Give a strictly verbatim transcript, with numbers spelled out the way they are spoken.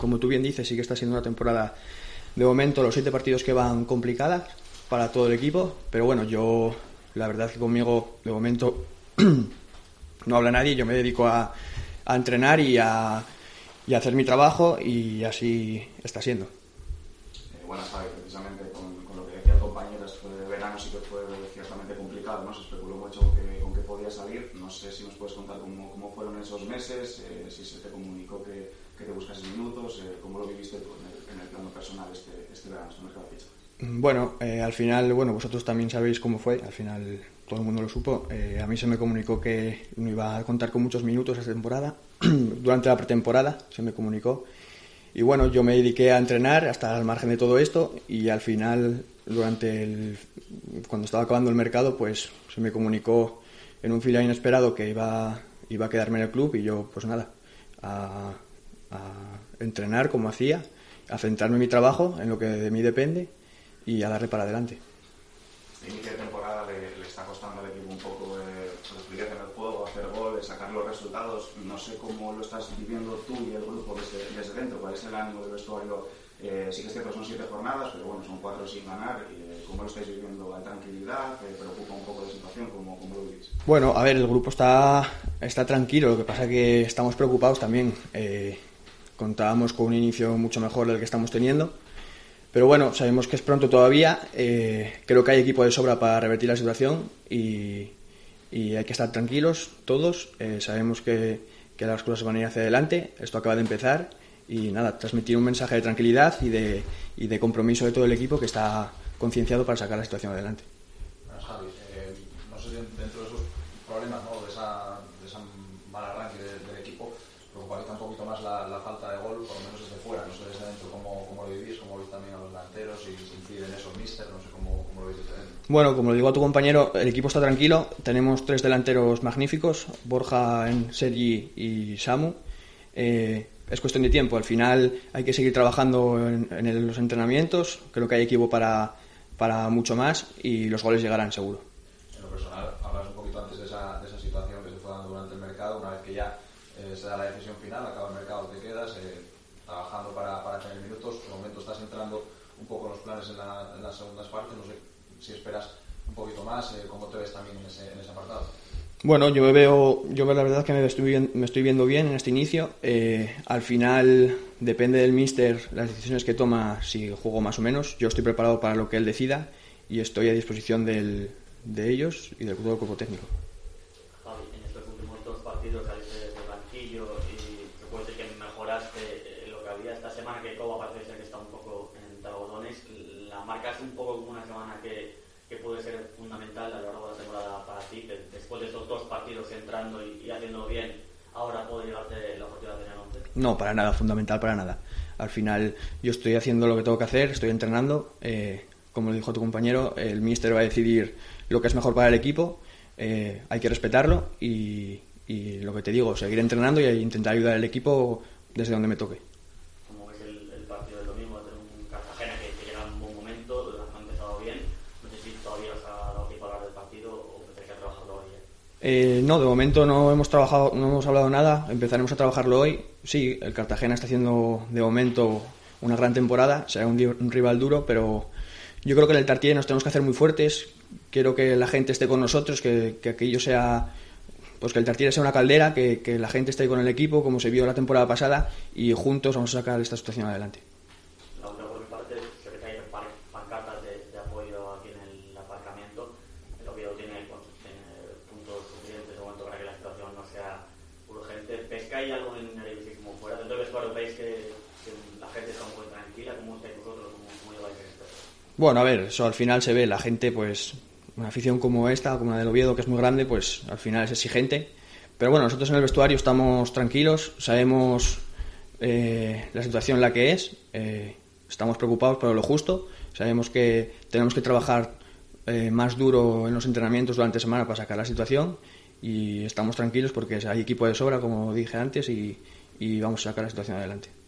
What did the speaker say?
como tú bien dices, sí que está siendo una temporada, de momento, los siete partidos que van complicadas para todo el equipo, pero bueno, yo, la verdad es que conmigo, de momento, no habla nadie, yo me dedico a, a entrenar y a, y a hacer mi trabajo, y así está siendo. Eh, bueno, Javi, precisamente con, con lo que decía el compañero, esto de verano sí que fue ciertamente complicado, ¿no? Se especuló mucho con que, con que podía salir. No sé si nos puedes contar cómo, cómo fueron esos meses, eh, si se te comunicó que, que te buscases minutos, eh, cómo lo viviste tú en el, en el plano personal este, este verano, este mercado de ficha. Bueno, eh, al final, bueno, vosotros también sabéis cómo fue, al final todo el mundo lo supo. Eh, a mí se me comunicó que no iba a contar con muchos minutos esta temporada, durante la pretemporada se me comunicó. Y bueno, yo me dediqué a entrenar hasta al margen de todo esto, y al final, durante el, cuando estaba acabando el mercado, pues se me comunicó en un final inesperado que iba, iba a quedarme en el club, y yo, pues nada, a, a entrenar como hacía, a centrarme en mi trabajo, en lo que de mí depende, y a darle para adelante. El inicio de temporada le, le está costando al equipo un poco eh, la fluidez en el juego, hacer goles, sacar los resultados. No sé cómo lo estás viviendo tú y el grupo desde, desde dentro, cuál es el ánimo del vestuario. Eh, sí que es cierto, son siete jornadas, pero bueno, son cuatro sin ganar. Eh, ¿Cómo lo estáis viviendo? ¿Hay tranquilidad? ¿Te preocupa un poco la situación? ¿Cómo, cómo lo vivís? Bueno, a ver, el grupo está, está tranquilo, lo que pasa es que estamos preocupados también. Eh, contábamos con un inicio mucho mejor del que estamos teniendo. Pero bueno, sabemos que es pronto todavía, eh, creo que hay equipo de sobra para revertir la situación, y, y hay que estar tranquilos todos, eh, sabemos que, que las cosas van a ir hacia adelante, esto acaba de empezar, y nada, transmitir un mensaje de tranquilidad y de, y de compromiso de todo el equipo que está concienciado para sacar la situación adelante. Bueno, Javi, eh, no sé si dentro de esos problemas, ¿no?, de, esa, de ese mal arranque de, del equipo, preocuparía un poquito más la, la falta de gol, por lo menos desde fuera, no sé desde dentro cómo, cómo lo vivís, cómo veis también a los delanteros, y si inciden eso míster, no sé cómo, cómo lo veis desde dentro. Bueno, como lo digo a tu compañero, el equipo está tranquilo, tenemos tres delanteros magníficos, Borja, Sergi y Samu. Eh, es cuestión de tiempo, al final hay que seguir trabajando en, en los entrenamientos, creo que hay equipo para, para mucho más, y los goles llegarán seguro. En lo personal, hablas un poquito antes de esa, de esa situación que se fue dando durante el mercado, una vez que ya eh, se da la decisión final, acaba el mercado, te quedas eh, trabajando para, para tener minutos, de momento estás entrando un poco en los planes en, la, en las segundas partes, no sé si esperas un poquito más, eh, cómo te ves también en ese, en ese apartado. Bueno, yo me veo, yo la verdad es que me estoy, me estoy viendo bien en este inicio. Eh, al final depende del míster las decisiones que toma, si juego más o menos. Yo estoy preparado para lo que él decida y estoy a disposición del, de ellos y del todo el cuerpo técnico. Javi, en estos últimos dos partidos saliste de banquillo y se puede decir que mejoraste lo que había esta semana, que Coba parece ser que está un poco en algodones. La marcas un poco como una semana que, que puede ser fundamental a lo largo de la temporada para ti, que después de estos dos partidos entrando y, y haciéndolo bien, ahora puede llevarte la oportunidad de tener once. No, para nada, fundamental para nada. Al final yo estoy haciendo lo que tengo que hacer, estoy entrenando, eh, como lo dijo tu compañero, el míster va a decidir lo que es mejor para el equipo, eh, hay que respetarlo y, y lo que te digo, seguir entrenando y intentar ayudar al equipo desde donde me toque. Como ves el, el partido del domingo, va a tener un Cartagena que, que llega en un buen momento, ha empezado bien, no sé si todavía os ha dado tiempo a hablar del partido o preferís trabajarlo hoy. Eh, no, de momento no hemos trabajado, no hemos hablado nada, empezaremos a trabajarlo hoy. Sí, el Cartagena está haciendo de momento una gran temporada, será un, un rival duro, pero yo creo que en el Tartiere nos tenemos que hacer muy fuertes, quiero que la gente esté con nosotros, que, que aquello sea, pues que el Tartiere sea una caldera, que, que la gente esté con el equipo como se vio la temporada pasada y juntos vamos a sacar esta situación adelante. La otra por mi parte, se ve que hay pancartas de, de apoyo aquí en el aparcamiento. El Oviedo tiene, bueno, tiene puntos suficientes de momento para que la situación no sea urgente. ¿Ves que hay algo en el como fuera? Dentro del vestuario veis que, que la gente está un poco tranquila. ¿Cómo estáis vosotros? ¿Cómo, cómo lleváis esto? Bueno, a ver, eso al final se ve, la gente, pues una afición como esta, como la del Oviedo, que es muy grande, pues al final es exigente. Pero bueno, nosotros en el vestuario estamos tranquilos, sabemos eh, la situación en la que es, eh, estamos preocupados por lo justo, sabemos que tenemos que trabajar eh, más duro en los entrenamientos durante la semana para sacar la situación y estamos tranquilos porque hay equipo de sobra, como dije antes, y, y vamos a sacar la situación adelante.